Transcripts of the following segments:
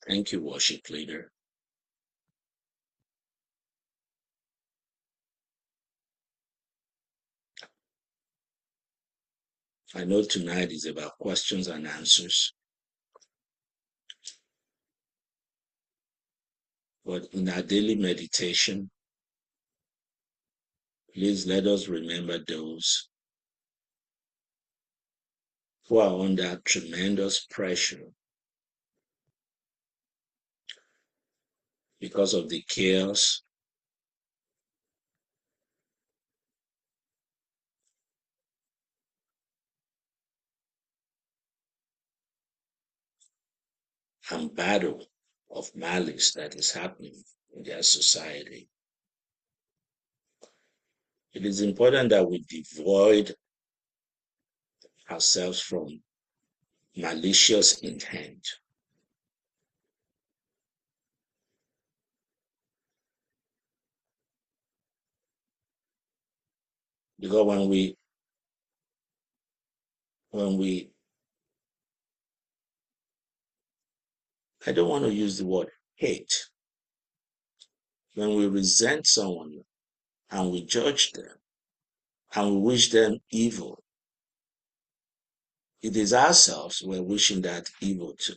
Thank you, worship leader. I know tonight is about questions and answers, but in our daily meditation, please let us remember those who are under tremendous pressure because of the chaos and battle of malice that is happening in their society. It is important that we devoid ourselves from malicious intent. Because when we I don't want to use the word hate, when we resent someone and we judge them and we wish them evil, it is ourselves we're wishing that evil to.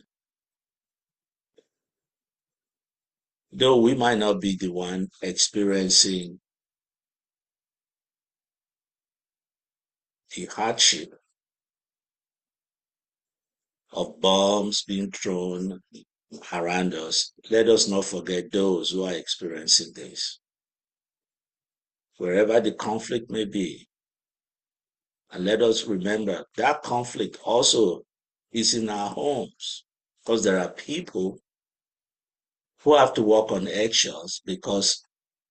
Though we might not be the one experiencing the hardship of bombs being thrown around us, let us not forget those who are experiencing this. Wherever the conflict may be, and let us remember that conflict also is in our homes, because there are people who have to walk on eggshells because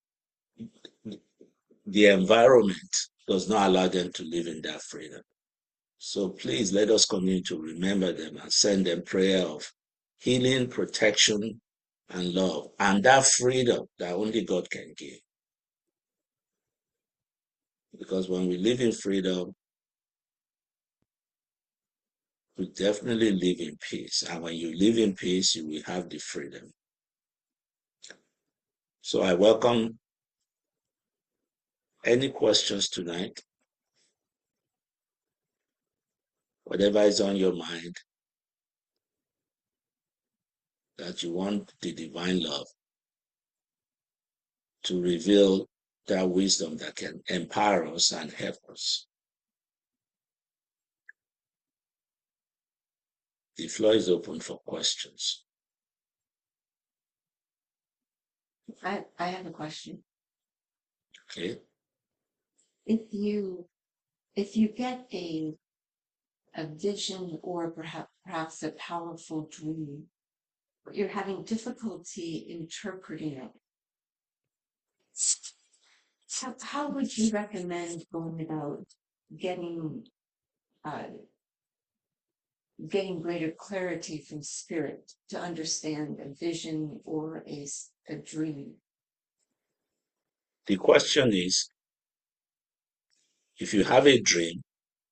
the environment does not allow them to live in that freedom. So please let us continue to remember them and send them prayer of healing, protection, and love, and that freedom that only God can give. Because when we live in freedom, we definitely live in peace. And when you live in peace, you will have the freedom. So I welcome any questions tonight. Whatever is on your mind that you want the divine love to reveal, that wisdom that can empower us and help us. The floor is open for questions. I have a question. Okay. If you get a vision or perhaps a powerful dream, but you're having difficulty interpreting it, how would you recommend going about getting greater clarity from spirit to understand a vision or a dream? The question is, if you have a dream,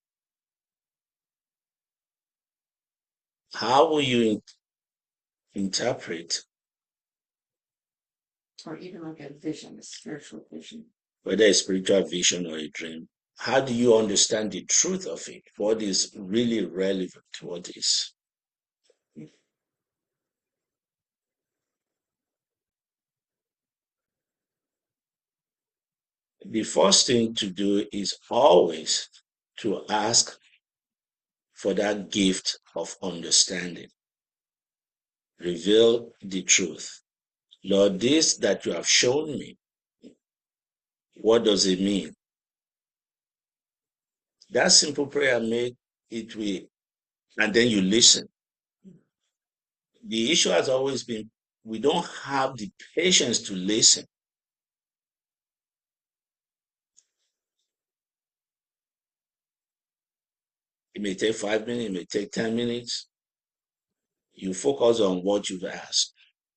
how will you interpret, Or even like a vision, a spiritual vision? whether a spiritual vision or a dream? How do you understand the truth of it? What is really relevant? What is? The first thing to do is always to ask for that gift of understanding. Reveal the truth. Lord, this that you have shown me, what does it mean? That simple prayer made it will, and then you listen. The issue has always been we don't have the patience to listen. It may take 5 minutes, it may take 10 minutes. You focus on what you've asked.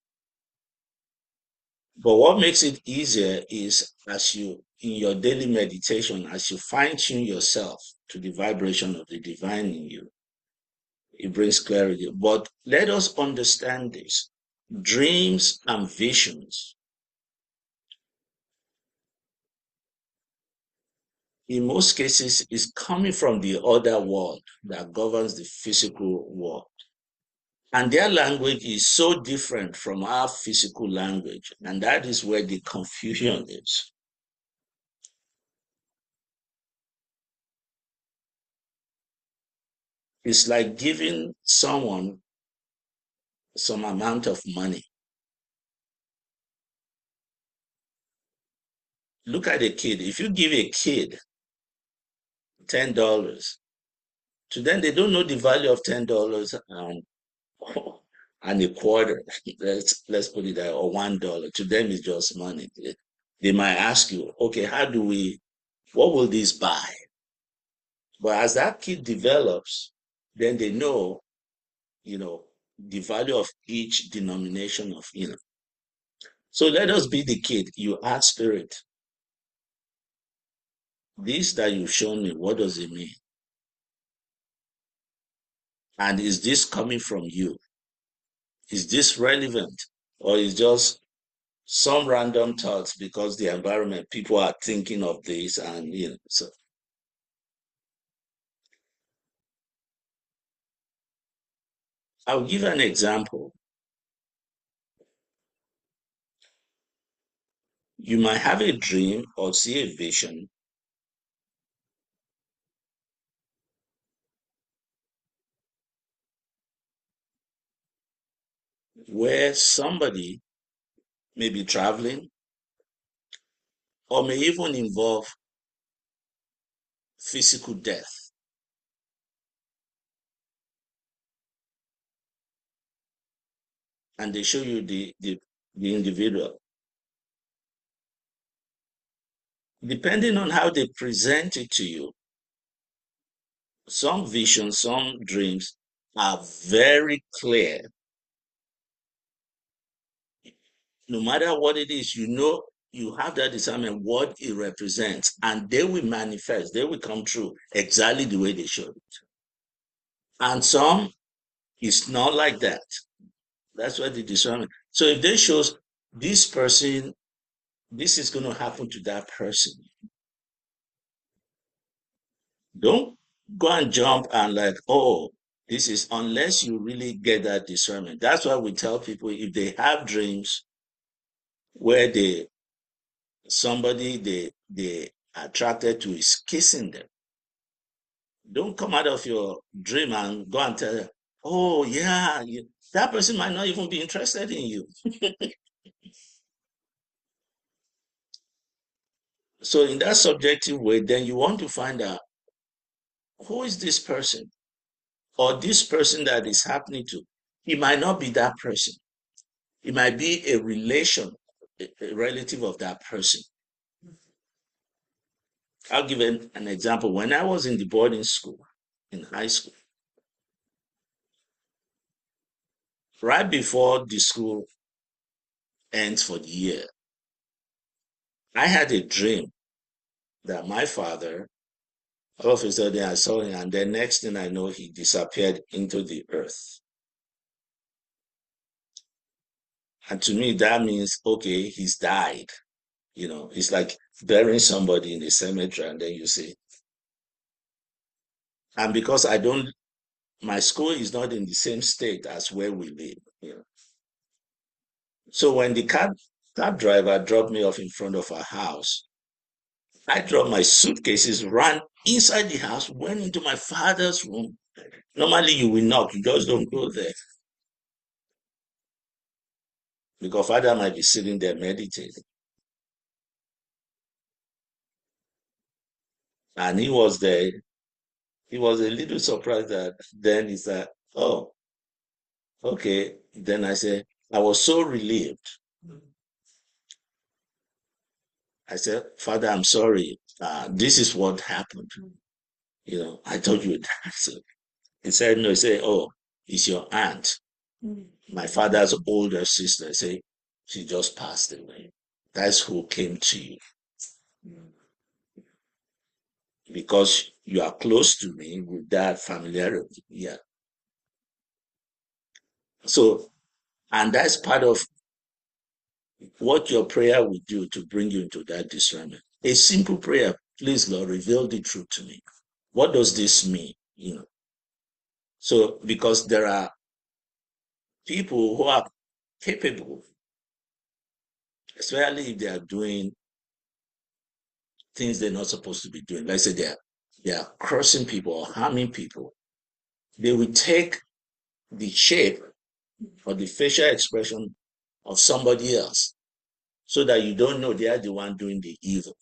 But what makes it easier is as you, in your daily meditation, as you fine tune yourself to the vibration of the divine in you, it brings clarity. But let us understand this. dreams and visions, in most cases, is coming from the other world that governs the physical world. And their language is so different from our physical language. And that is where the confusion is. It's like giving someone some amount of money. Look at a kid. If you give a kid $10, to them, they don't know the value of $10 and a quarter. Let's put it there, or $1. To them, it's just money. They might ask you, okay, what will this buy? But as that kid develops, then they know, the value of each denomination of. So let us be the kid. You ask Spirit, this that you've shown me, what does it mean? And is this coming from you? Is this relevant? Or is just some random thoughts because the environment, people are thinking of this, and so I'll give an example. You might have a dream or see a vision where somebody may be traveling or may even involve physical death. And they show you the individual. Depending on how they present it to you, some visions, some dreams are very clear. No matter what it is, you have that discernment what it represents, and they will manifest, they will come true exactly the way they should. And some, it's not like that. That's why the discernment. So if they shows this person, this is going to happen to that person. Don't go and jump and like, oh, this is, unless you really get that discernment. That's why we tell people if they have dreams where somebody they attracted to is kissing them, don't come out of your dream and go and tell them, oh yeah, that person might not even be interested in you. So in that subjective way, then you want to find out who is this person, or this person that is happening to. It might not be that person. It might be a relation, a relative of that person. I'll give an example. When I was in the boarding school, in high school, right before the school ends for the year, I had a dream that my father, all of a sudden I saw him, and the next thing I know, he disappeared into the earth. And to me, that means, okay, he's died. It's like burying somebody in the cemetery, and then you see. And because my school is not in the same state as where we live. So when the cab driver dropped me off in front of our house, I dropped my suitcases, ran inside the house, went into my father's room. Normally you will knock, you just don't go there. Because father might be sitting there meditating. And he was there. He was a little surprised that then he said, oh, okay. Then I said, I was so relieved. I said, Father, I'm sorry. This is what happened. I told you that. So he said, no, he said, oh, it's your aunt. My father's older sister. I say, she just passed away. That's who came to you. Because you are close to me with that familiarity. Yeah. So And that's part of what your prayer will do to bring you into that discernment. A simple prayer, please, Lord, reveal the truth to me. What does this mean? So because there are people who are capable, especially if they are doing things they're not supposed to be doing. Let's say they are cursing people or harming people. They will take the shape or the facial expression of somebody else so that you don't know they are the one doing the evil.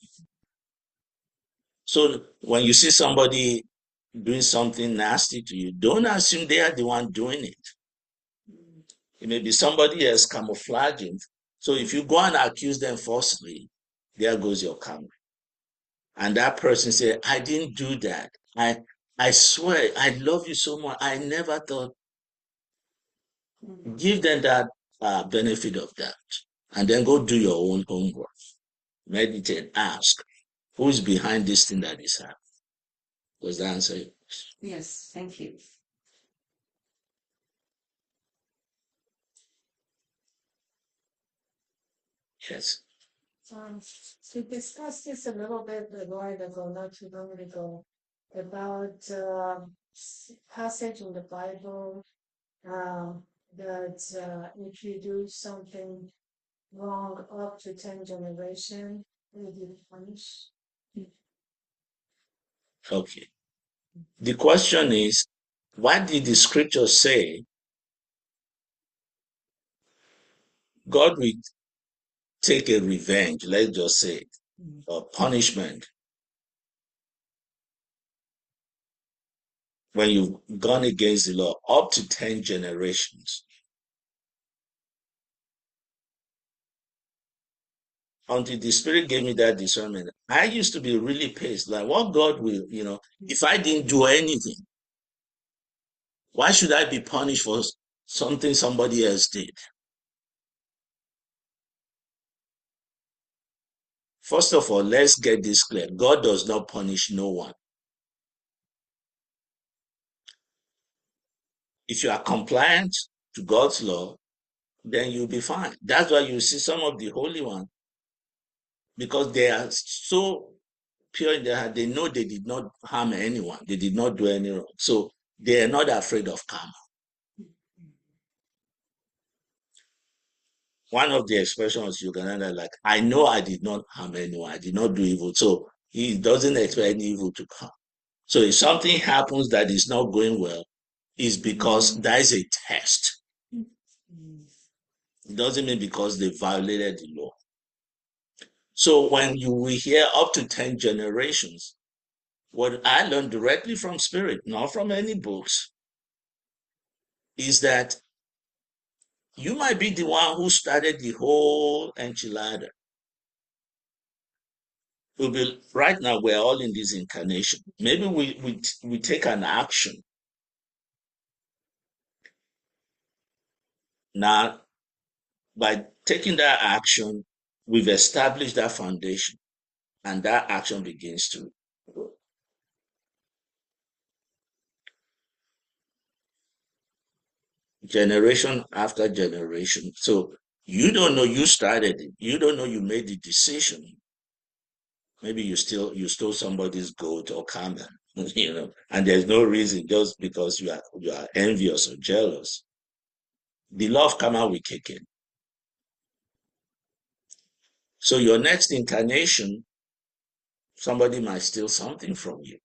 So when you see somebody doing something nasty to you, don't assume they are the one doing it. It may be somebody else camouflaging. So if you go and accuse them falsely, there goes your karma. And that person said, I didn't do that. I swear, I love you so much. I never thought. Give them that benefit of that. And then go do your own homework. Meditate, ask, who's behind this thing that is happening? Was the answer? Yes, thank you. Yes. We discussed this a little bit a while ago, not too long ago, about passage in the Bible that if you do something wrong up to 10 generations, you'll be punished. Okay. The question is, what did the scripture say God will take a revenge, let's just say, or punishment when you've gone against the law up to 10 generations? Until the Spirit gave me that discernment, I used to be really pissed. Like, what God will, if I didn't do anything, why should I be punished for something somebody else did? First of all, let's get this clear. God does not punish no one. If you are compliant to God's law, then you'll be fine. That's why you see some of the holy ones, because they are so pure in their heart, they know they did not harm anyone. They did not do any wrong. So they are not afraid of karma. One of the expressions you can like, I know I did not harm anyone. I did not do evil. So he doesn't expect any evil to come. So if something happens that is not going well, it's because there is a test. It doesn't mean because they violated the law. So when you will hear up to 10 generations, what I learned directly from Spirit, not from any books, is that you might be the one who started the whole enchilada. Right now, we're all in this incarnation. Maybe we take an action. Now, by taking that action, we've established that foundation, and that action begins to grow. Generation after generation. So you don't know you started it. You don't know you made the decision. Maybe you stole somebody's goat or camel, and there's no reason, just because you are envious or jealous. The law of karma will kick in. So your next incarnation, somebody might steal something from you.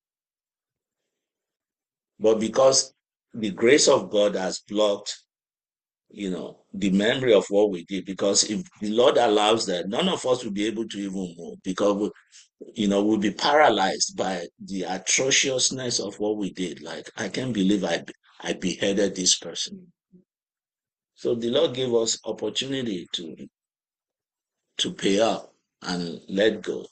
But because the grace of God has blocked, the memory of what we did, because if the Lord allows that, none of us will be able to even move, because we'll be paralyzed by the atrociousness of what we did. Like, I can't believe I beheaded this person. So the Lord gave us opportunity to pay up and let go.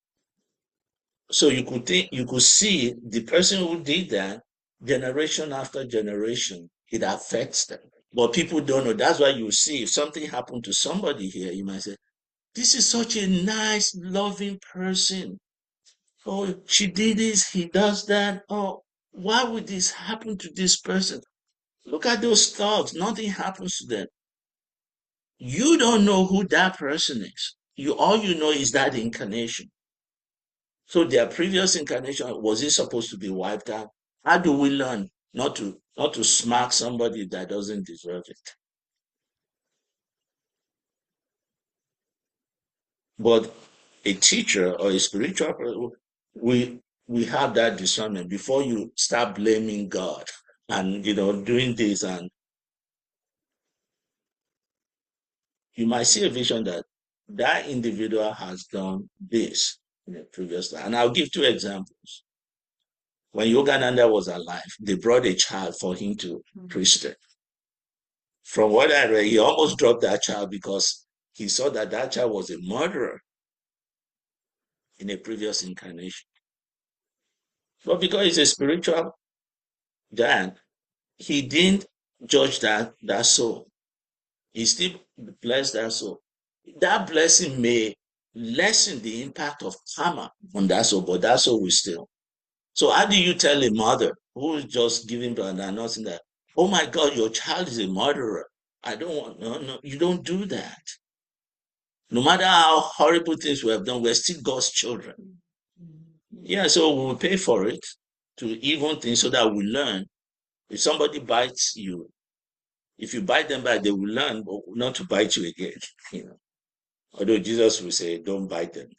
So you could see the person who did that, generation after generation, it affects them. But people don't know. That's why you see, if something happened to somebody here, you might say, this is such a nice, loving person. Oh, she did this, he does that. Oh, why would this happen to this person? Look at those thugs. Nothing happens to them. You don't know who that person is. All you know is that incarnation. So their previous incarnation, was it supposed to be wiped out? How do we learn not to smack somebody that doesn't deserve it? But a teacher or a spiritual person, we have that discernment before you start blaming God and doing this, and you might see a vision that that individual has done this in a previous life. And I'll give two examples. When Yogananda was alive, they brought a child for him to preach them. From what I read, he almost dropped that child because he saw that that child was a murderer in a previous incarnation. But because he's a spiritual giant, he didn't judge that soul. He still blessed that soul. That blessing may lessen the impact of karma on that soul, but that soul will still. So how do you tell a mother who is just giving birth and announcing that, oh my God, your child is a murderer? I don't want, no, you don't do that. No matter how horrible things we have done, we're still God's children. Yeah, so we will pay for it to even things so that we learn. If somebody bites you, if you bite them back, they will learn not to bite you again. Although Jesus will say, don't bite them.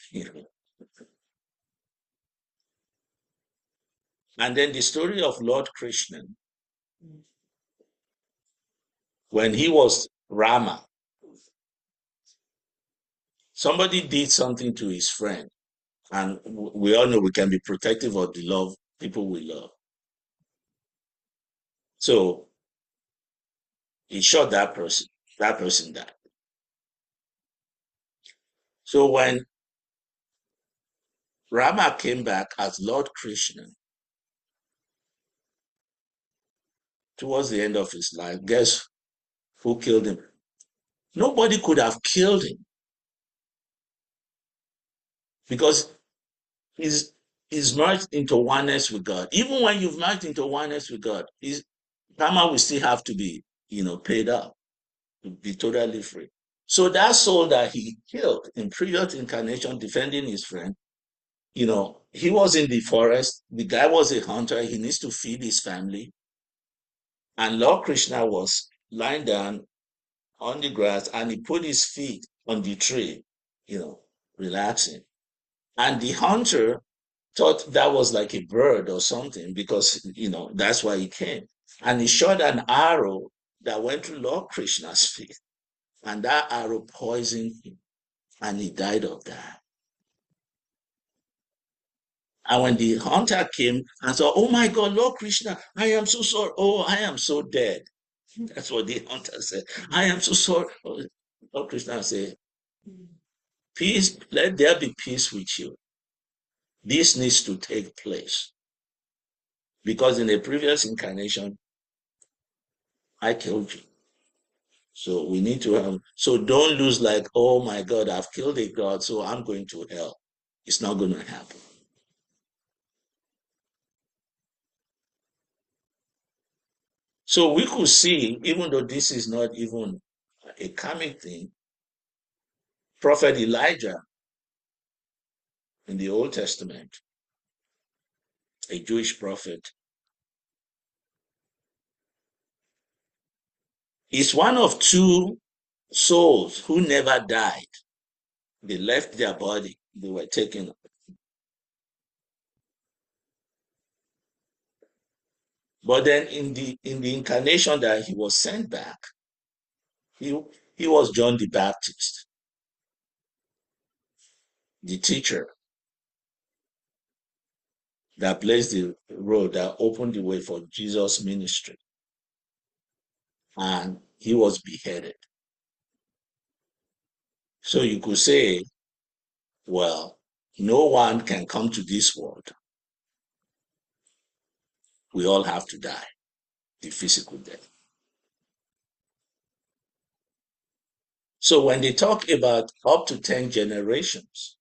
And then the story of Lord Krishna, when he was Rama, somebody did something to his friend. And we all know we can be protective of the love people we love. So he shot that person. That person died. So when Rama came back as Lord Krishna towards the end of his life, guess who killed him? Nobody could have killed him because he's merged into oneness with God. Even when you've merged into oneness with God, karma will still have to be, paid up to be totally free. So that soul that he killed in previous incarnation defending his friend, he was in the forest. The guy was a hunter. He needs to feed his family. And Lord Krishna was lying down on the grass and he put his feet on the tree, relaxing. And the hunter thought that was like a bird or something because, that's why he came. And he shot an arrow that went through Lord Krishna's feet. And that arrow poisoned him. And he died of that. And when the hunter came and said, oh my God, Lord Krishna, I am so sorry. Oh, I am so dead. That's what the hunter said. I am so sorry. Lord Krishna said, peace, let there be peace with you. This needs to take place. Because in a previous incarnation, I killed you. So we need to have, so don't lose like, oh my God, I've killed a God, so I'm going to hell. It's not going to happen. So we could see, even though this is not even a karmic thing, Prophet Elijah in the Old Testament, a Jewish prophet, is one of two souls who never died. They left their body, they were taken up. But then in the incarnation that he was sent back, he was John the Baptist, the teacher that blazed the road, that opened the way for Jesus' ministry. And he was beheaded. So you could say, well, no one can come to this world. We all have to die, the physical death. So when they talk about up to 10 generations,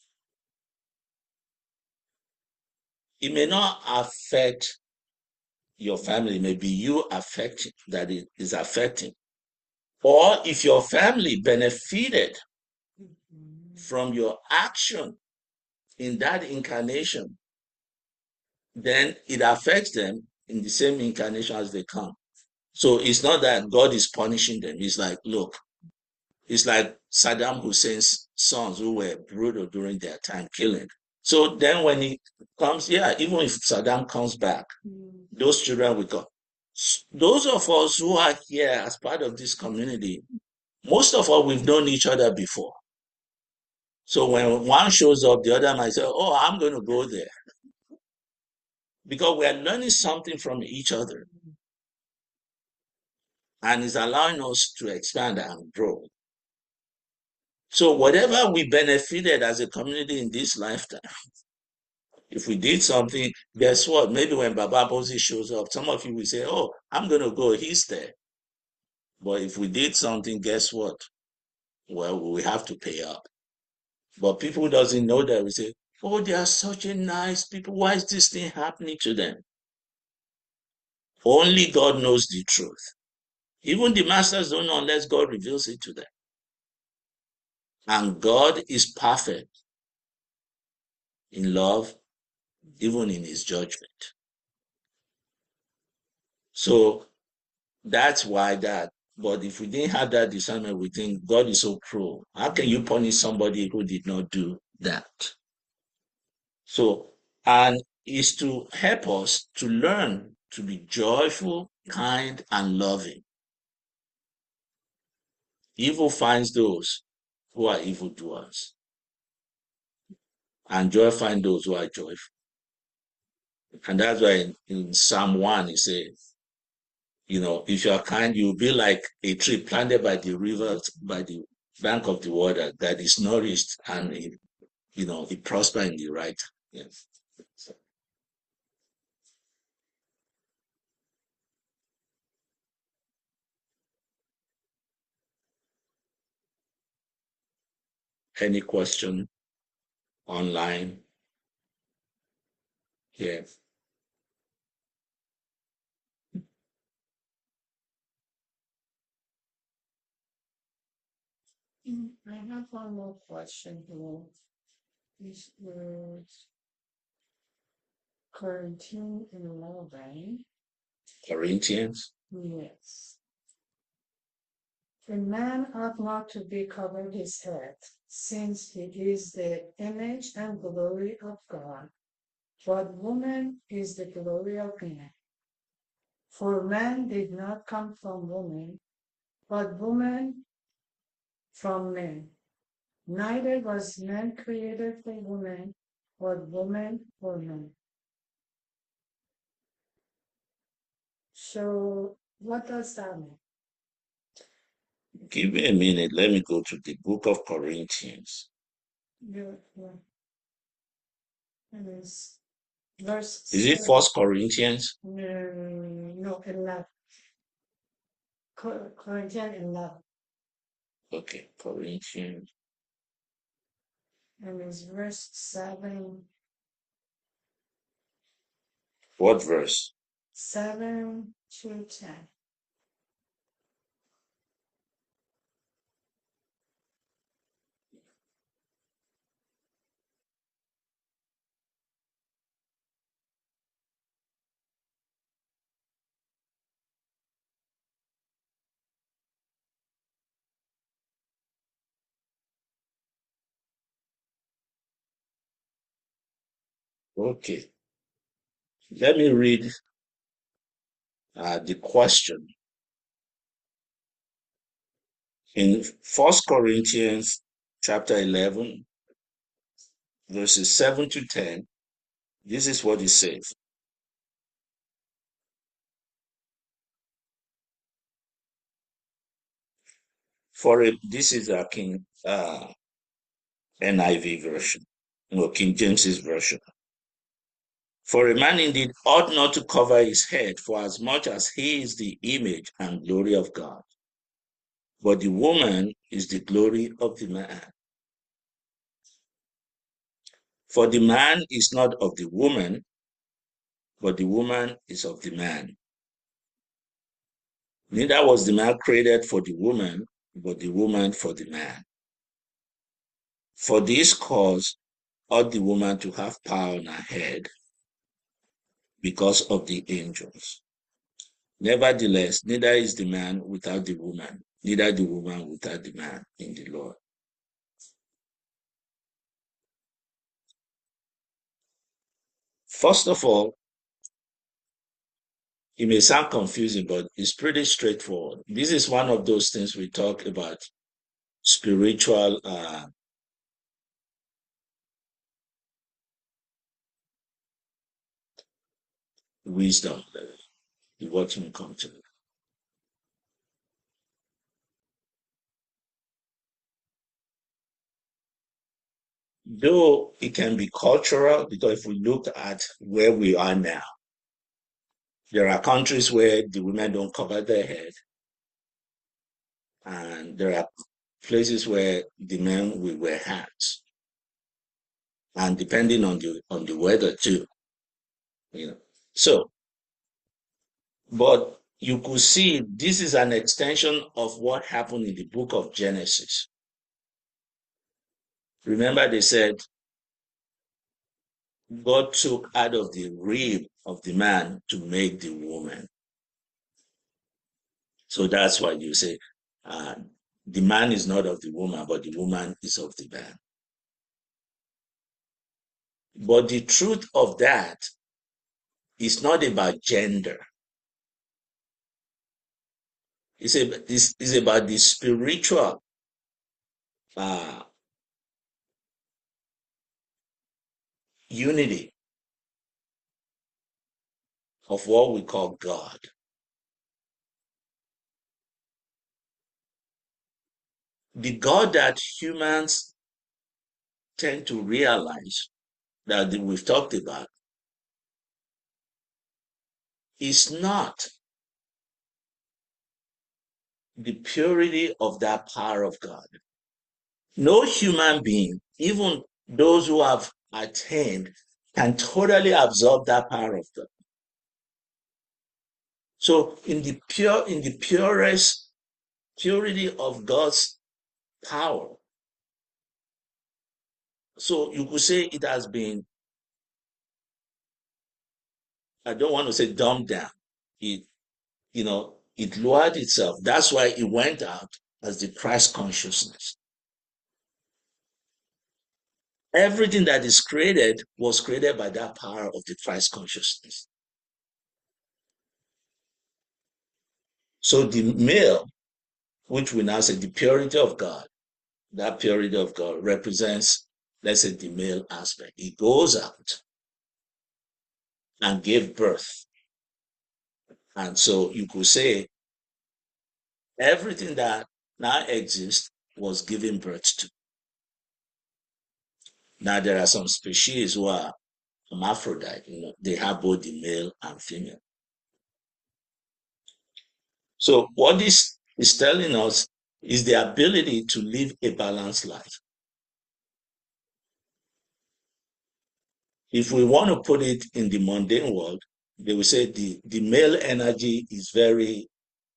it may not affect your family, maybe you affecting that it is affecting. Or if your family benefited from your action in that incarnation, then it affects them in the same incarnation as they come. So it's not that God is punishing them. It's like, look, it's like Saddam Hussein's sons who were brutal during their time killing. So then when he comes, yeah, even if Saddam comes back, those children will go. Those of us who are here as part of this community, most of us, we've known each other before. So when one shows up, the other might say, oh, I'm going to go there. Because we are learning something from each other. And it's allowing us to expand and grow. So whatever we benefited as a community in this lifetime, if we did something, guess what? Maybe when Baba Bosi shows up, some of you will say, oh, I'm going to go, he's there. But if we did something, guess what? Well, we have to pay up. But people doesn't know that. We say, oh, they are such a nice people. Why is this thing happening to them? Only God knows the truth. Even the masters don't know unless God reveals it to them. And God is perfect in love, even in his judgment. So that's why that. But if we didn't have that discernment, we think God is so cruel. How can you punish somebody who did not do that? So, and is to help us to learn to be joyful, kind, and loving. Evil finds those who are evildoers, and joy finds those who are joyful. And that's why in Psalm 1, it says, if you are kind, you'll be like a tree planted by the rivers, by the bank of the water that is nourished and it prospers in the right. Yes. So, any question online? Yes. I have one more question here. This is Corinthians 11. Corinthians. Yes. A man ought not to be covered his head, since he is the image and glory of God. But woman is the glory of man. For man did not come from woman, but woman from man. Neither was man created for woman, but woman for man. So, what does that mean? Give me a minute. Let me go to the book of Corinthians. Yeah. It is verse. Is it First Corinthians? No, 11. Corinthians 11. Okay, Corinthians. And it's verse 7. What verse? 7 to 10. Okay. Let me read the question. In First Corinthians chapter 11, verses 7 to 10, this is what it says. This is a NIV version, or King James's version. For a man indeed ought not to cover his head, for as much as he is the image and glory of God. But the woman is the glory of the man. For the man is not of the woman, but the woman is of the man. Neither was the man created for the woman, but the woman for the man. For this cause ought the woman to have power on her head because of the angels. Nevertheless, neither is the man without the woman, neither the woman without the man in the Lord. First of all, it may sound confusing, but it's pretty straightforward. This is one of those things we talk about spiritual wisdom. What will come to. Though it can be cultural, because if we look at where we are now, there are countries where the women don't cover their head, and there are places where the men will wear hats, and depending on the weather too, you know. So, but you could see this is an extension of what happened in the book of Genesis. Remember, they said God took out of the rib of the man to make the woman. So that's why you say the man is not of the woman, but the woman is of the man. But the truth of that is not about gender. It's about the spiritual unity of what we call God. The God that humans tend to realize that we've talked about is not the purity of that power of God. No human being, even those who have attained, can totally absorb that power of God. So in the purest purity of God's power, so you could say it has been, I don't want to say dumbed down. It lowered itself. That's why it went out as the Christ consciousness. Everything that is created was created by that power of the Christ consciousness. So the male, which we now say the purity of God, that purity of God represents, let's say, the male aspect. It goes out and gave birth. And so you could say everything that now exists was given birth to. Now there are some species who are hermaphrodite, they have both the male and female. So what this is telling us is the ability to live a balanced life. If we want to put it in the mundane world, they will say the male energy is very,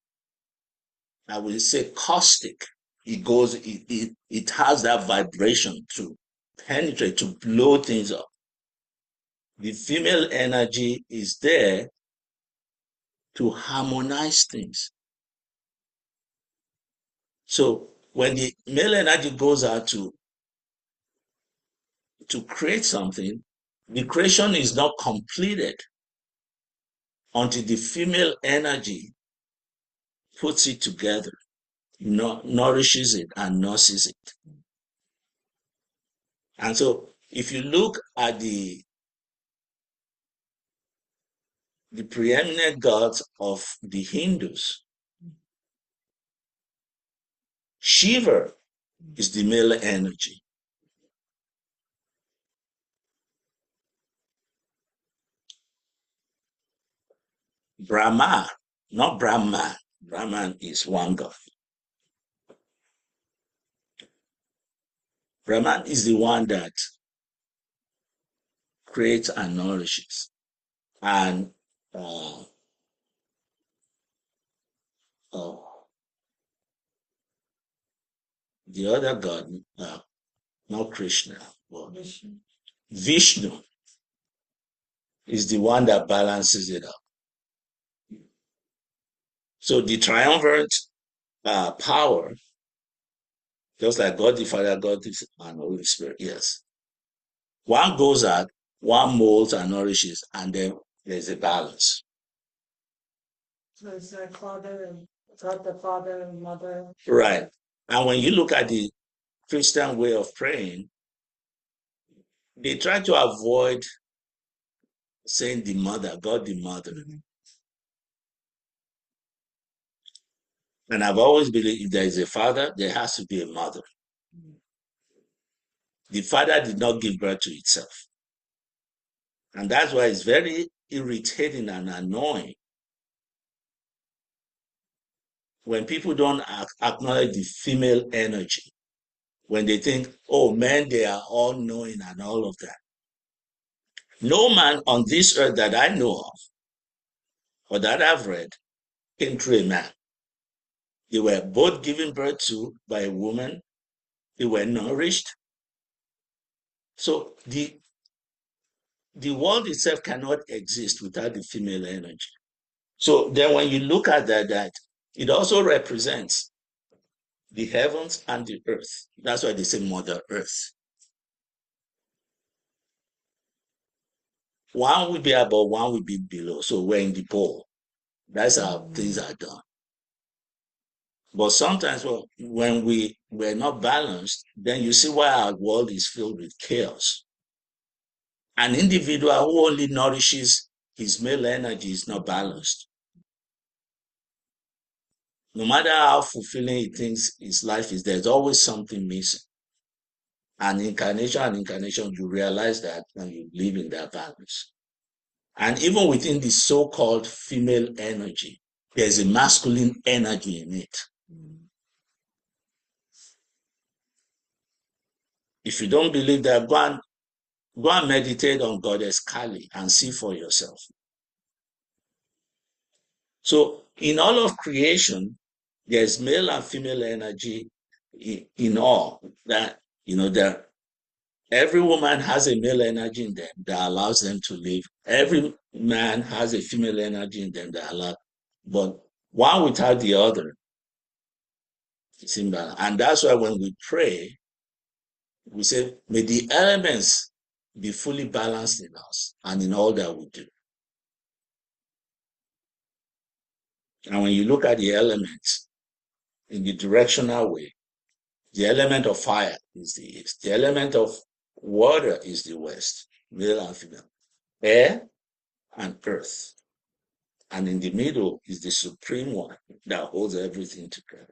I will say, caustic. It has that vibration to penetrate, to blow things up. The female energy is there to harmonize things. So when the male energy goes out to create something, the creation is not completed until the female energy puts it together, nourishes it and nurses it. And so if you look at the preeminent gods of the Hindus, Shiva is the male energy. Brahma, not Brahman. Brahman is one god. Brahman is the one that creates and nourishes. And the other god, not Krishna, but Vishnu. Vishnu is the one that balances it up. So the triumvirate power, just like God the Father, God the Son, and Holy Spirit, yes. One goes out, one molds and nourishes, and then there's a balance. So it's like father and God the Father and Mother. Right. And when you look at the Christian way of praying, they try to avoid saying the mother, God the mother. And I've always believed if there is a father, there has to be a mother. The father did not give birth to itself. And that's why it's very irritating and annoying when people don't acknowledge the female energy, when they think, oh, men, they are all knowing and all of that. No man on this earth that I know of or that I've read came through a man. They were both given birth to by a woman. They were nourished. So the world itself cannot exist without the female energy. So then when you look at that it also represents the heavens and the earth. That's why they say Mother Earth. One will be above, one will be below. So we're in the pole. That's how things are done. But sometimes when we're not balanced, then you see why our world is filled with chaos. An individual who only nourishes his male energy is not balanced. No matter how fulfilling he thinks his life is, there's always something missing. And incarnation, you realize that when you live in that balance. And even within the so-called female energy, there's a masculine energy in it. If you don't believe that, go and meditate on Goddess Kali and see for yourself. So in all of creation, there's male and female energy in all that, that every woman has a male energy in them that allows them to live. Every man has a female energy in them that allows, but one without the other, it's imbalance. And that's why when we pray, we say, may the elements be fully balanced in us and in all that we do. And when you look at the elements in the directional way, the element of fire is the east. The element of water is the west, male and female. Air and earth. And in the middle is the supreme one that holds everything together.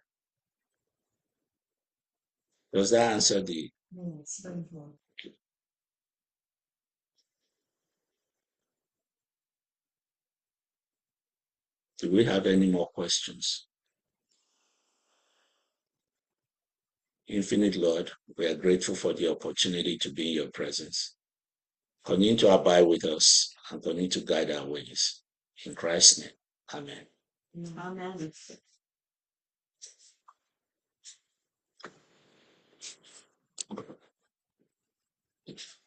Does that answer the? Yes, thank you. Do we have any more questions? Infinite Lord, we are grateful for the opportunity to be in your presence. Continue to abide with us and continue to guide our ways. In Christ's name, amen. Amen.